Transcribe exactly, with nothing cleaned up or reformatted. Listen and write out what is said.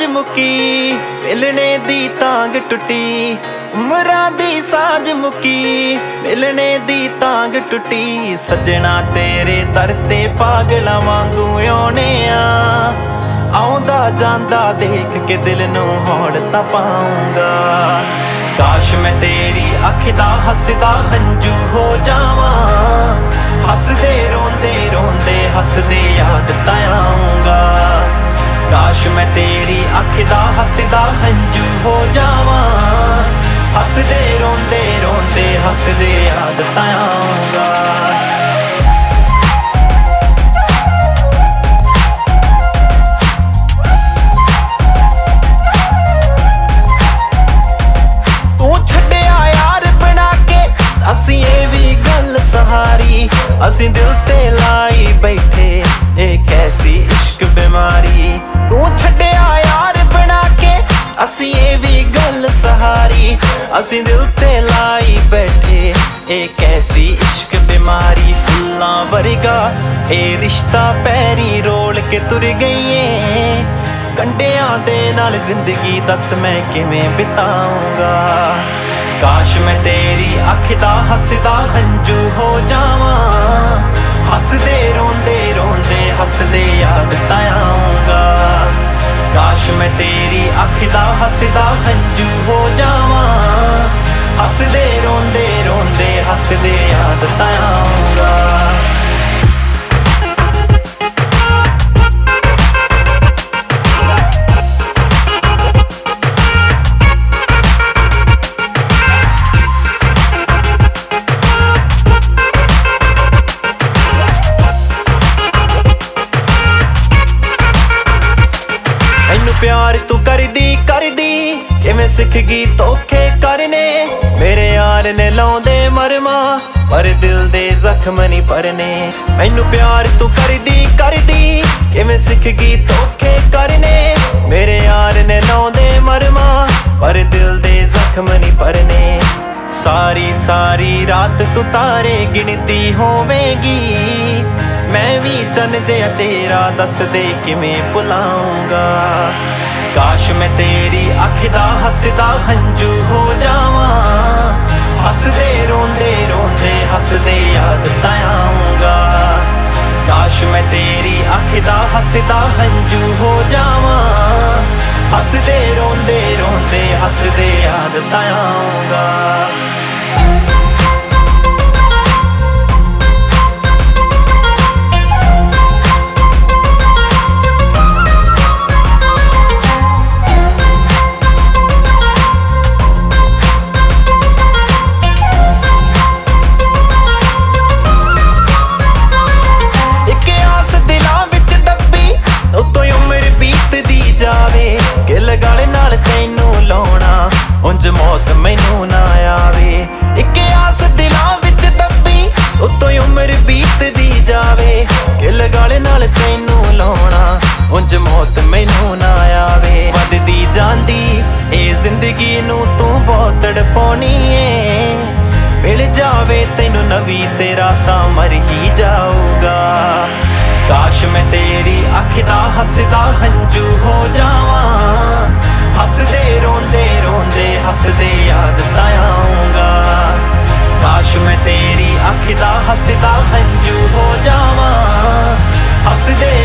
साज मुकी मिलने दी तांग टुटी, उमरां दी साज मुकी मिलने दी तांग टुटी। सजना तेरे दर ते पागलां वांगू आउणे आ, आउंदा जांदा देख के दिल नूं होड़ तां पाऊंगा। काश मैं तेरी अख दा हसदा हंजू हो जावां, हसदे रोंदे रोंदे हसदे याद तां आऊंगा। काश मैं तेरी अख दा हसदा हंजू हो जावां, हसदे रोंदे रोंदे हसदे याद तां आऊंगा। असी दिल ते लाई बैठे एक ऐसी इश्क बीमारी, तू छड्डिया यार बना के असी ये भी गल सहारी। असी दिल ते लाई बैठे एक ऐसी इश्क बीमारी, फुल्लां वर्गा ए रिश्ता पैरी रोल के तुर गई है। कंडियां दे नाल जिंदगी दस मैं किवें बिताऊंगा। काश मैं तेरी अख दा हसदा हंजू हो जावां, हसदे रोंदे रोंदे हसदे याद तां आऊंगा। काश मैं तेरी अख दा हसदा हंजू हो जावां, हसदे रोंदे रोंदे हसदे याद तां आऊंगा। प्यार तू कर दी कर दी किवें सिख गई धोखे करने। मेरे यार ने लाउंदे मरमा पर दिल दे जख्म नहीं भरने। मैनू प्यार तू कर दी कर दी किवें सिख गई धोखे करने। मेरे यार ने लाउंदे मरमा पर दिल दे जख्म नहीं भरने। सारी सारी रात तू तारे गिनती होवेगी, मैं भी चन जिहा चेहरा दस दे किवें भुलाऊंगा। काश मैं तेरी अख दा हसदा हंजू हो जावां, हसदे रोंदे रोंदे हसदे याद तां आऊंगा। काश मैं तेरी अख दा हसदा हंजू हो जावां, हसदे रोंदे रोंदे हसदे याद तां आऊंगा। उंज मौत मैनू ना आवे, इक आस दिलां विच दब्बी उतों उम्र बीत दी जावे। किल गल नाल तैनू लाउणा उंज मौत मैनू ना आवे। वधदी जांदी ए जिंदगी नू तू बहुत तड़पाउणी ऐ। मिल जावे तैनू नवी तेरा तां मर ही जाऊगा। काश मैं तेरी अख दा हसदा हंजू हो जावां, हसदे रोंदे रोंदे हसदे याद तां आऊंगा। काश मैं तेरी अख दा हसदा हंजू हो जावां, हसदे